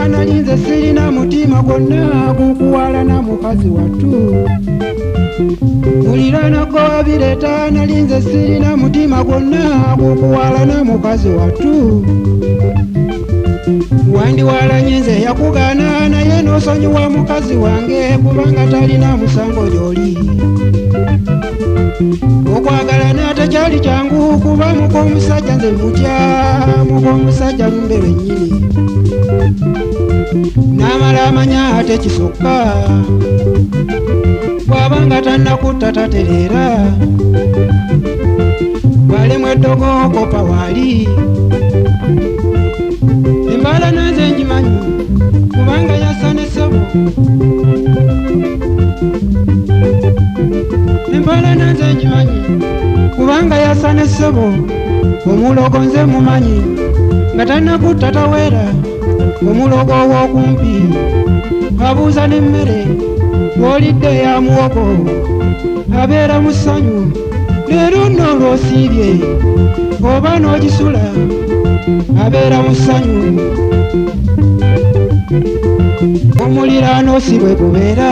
nalinze sirina mutima gwonna gukuwalana mukazi wattu. Mulirana gwe wabireeta nalinze sirina mutima gwonna gukuwalana mukazi wattu. Wandiwalanye nze yakugaana naye n'osonyiwa mukazi wange kubanga talina musango gy'oli. Okwagalana tekyali kyangu kuba mukomusajja nze mutya mukomusajja lumbe lwennyini. N'amala amanya ate kisukka bw'abanga tannakutta tatereera. Bw'alemwa eddogo kopa waali embala nanze ngimanyi kubanga yassa ne ssebo. Embala nanze ngimanyi kubanga yassa ne ssebo. Omulogo nze mumanyi nga tannakutta taweera. Omulogo ow'okumpi abuuza n'emmere bw'olidde ya muwogo abeera mu ssanyu. Leero nno olw'osiibye oba n'ogisula abeera mu ssanyu. Omuliraano si bwe gubeera,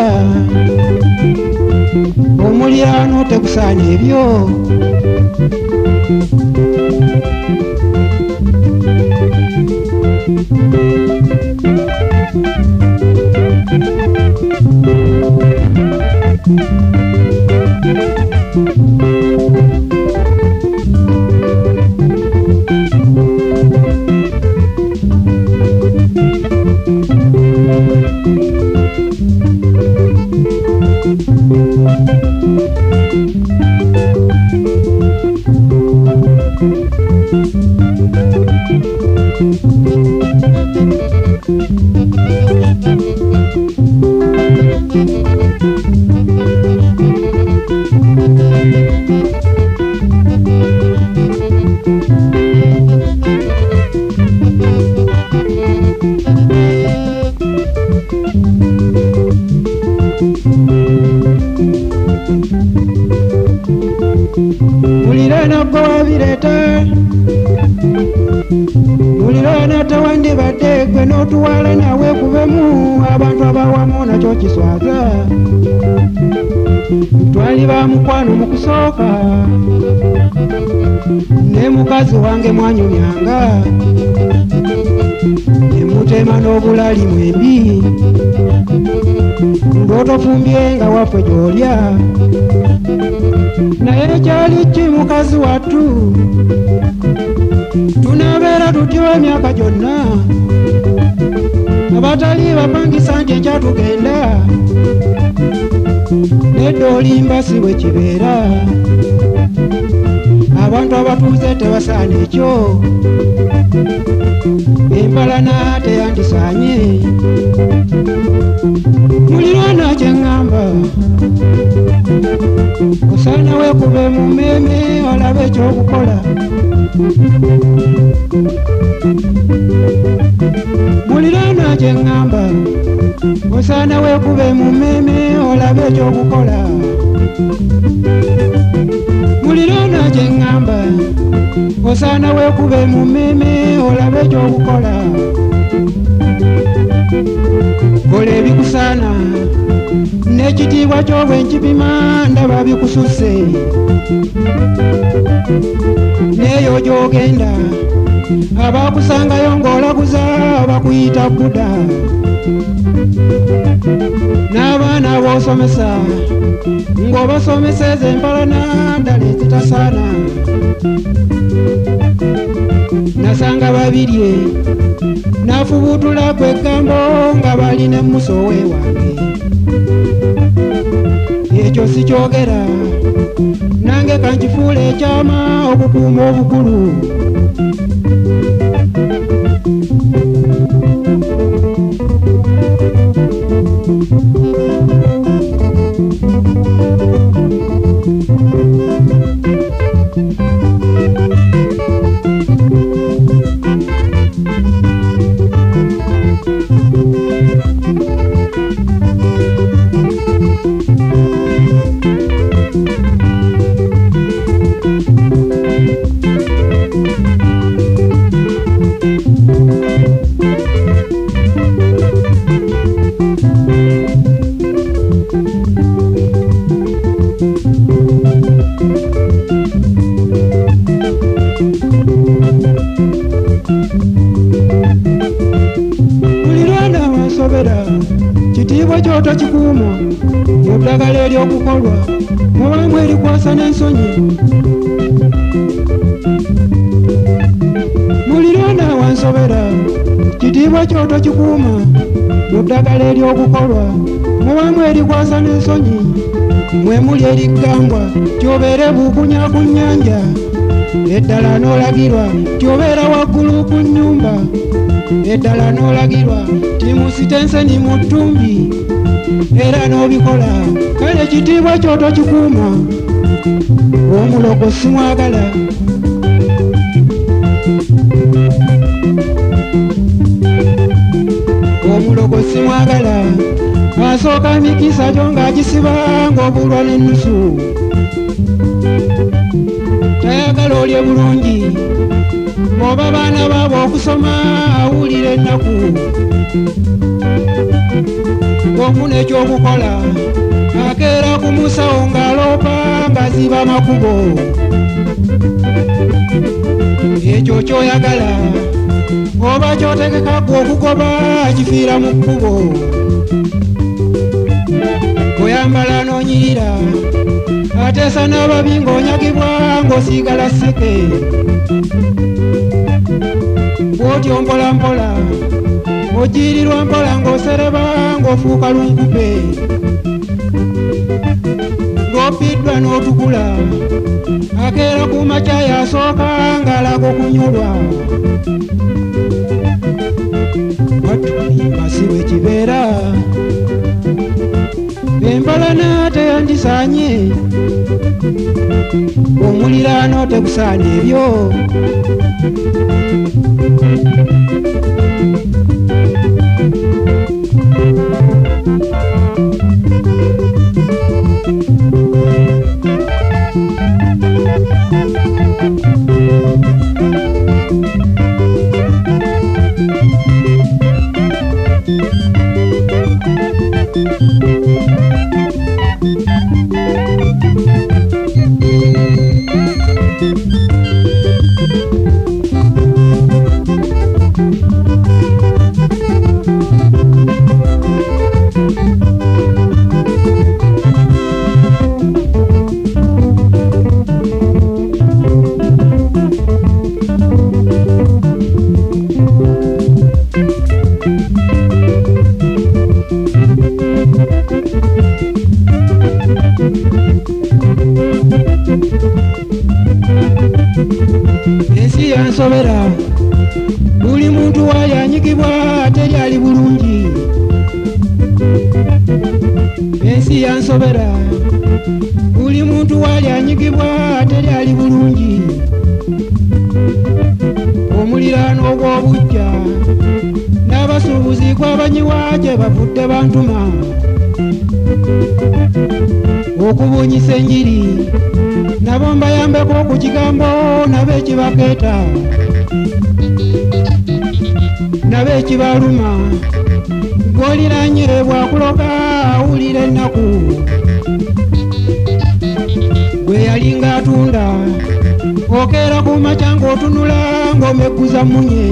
omuliraano tegusaana ebyo. Muliraana gwe wabireeta, muliraana tewandibadde gwe n'otuwala nawe kubemu abantu abawamu nakyo kiswaza. Twali ba mukwano mu kusooka ne mukazi wange mwanyumyanga ne mutema n'obulali mwembi ng'otofumbye nga waffe gy'olya. Naye kyali ki mukazi wattu tunaabeera tutyo emyaka gyonna abatali bapangisa nti ekyatugenda nedda olimba si bwe kibeera. Abantu abatuuze tebasaana ekyo, empalana teyandisaanye. Muliraana kye ŋŋamba osaana weekube mu mmeeme olabe ekyokukola. Muliraana kye ŋŋamba osaana weekube mu mmeeme olabe ekyokukola. Muliraana kye ŋŋamba osaana weekube mu mmeeme olabe ekyokukola. Kola ebikusaana n'ekitiibwa ky'obwe nkipima ndaba bikususse. N'eyo gy'ogenda abaakusangayo ng'olaguza bakuyita Buda. N'abaana b'osomesa ng'obasomeseza empalana ddala ezitasaana. Nasanga babirye n'afubuutula ku eggambo nga balina emmusowe wange. Ekyo si kyogera nange kankifuula ekyama okukuuma obukulu. kyoto kikuuma mu ddagala ery'okukolwa mubaamu erikwasa n'ensonyi muliro naawansobera kitiibwa kyoto kikuuma mu ddagala ery'okukolwa mubaamu erikwasa n'ensonyi mwe muli eriggambwa tyobeere buukunya ku nnyanja eddala n'olagirwa tyobeera waggulu ku nnyumba eddala n'olagirwa timusitenseni mu ttumbi era n'obikola kale kitiibwa kyoto kikuuma omulogo simwagala omulogo simwagala asooka mikisa gyo ng'agisiba ng'obulwa n'ennusu tayagala olye bulungi oba baana baabo okusoma awulira ennaku ofuna ekyokukola akeera ku musawo ng'aloopa ng'aziba amakubo ekyo kyoyagala oba kyotegekako okugoba kifiira mu kkubo oyambala n'onyirira ateesa n'ababi ng'onyagibwa ng'osiigala sseke bw'otyo mpolampola ojiirirwa mpola ng'osereba ng'ofuuka lunkupe ng'opiddwa n'otukula akeera ku makya yasooka ng'alaga okunyolwa watulimba si bwe kibeera empalana teyandisaanye omuliraano tegusaana ebyo ensi yansobera buli muntu wayanyigibwa teryali bulungi ensi yansobera buli muntu walyanyigibwa teryali bulungi omuliraano ogw'obujja n'abasuubuzi gw'abanyiwa gye bavudde bantuma okubuunyisa enjiri nabo mbayambeko ku kigambo nabo ekibakeeta nabo ekibaluma gw'oliranye bwakuloka awulira ennaku gwe yalinga atunda okeera ku makya ng'otunula ng'omegguza munye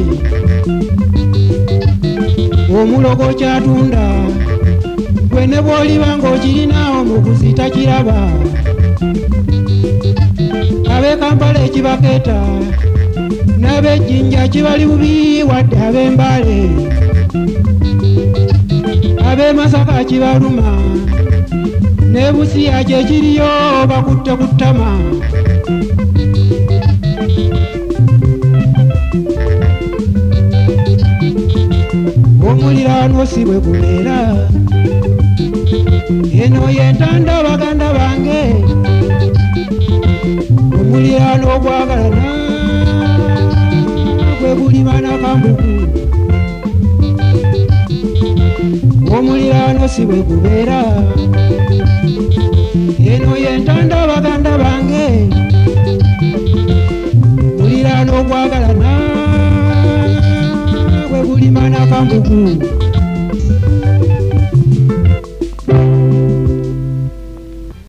omulogo kyatunda gwe ne bw'oliba ng'okirina omuguzi takiraba ab'e Kampala ekibakeeta n'ab'ejjinja kibali bubi wadde ab'Embale ab'e Masaka kibaluma ne Busia kye kiriyo bakutte ku ttama omuliraano si bwe gubeera eno yentanda baganda bange omuliraano ogwagalana gwe gulima nakambuku omuliraano si bwe gubeera eno yentanda baganda bange muliraano ogwagalana gwe gulima nakambuku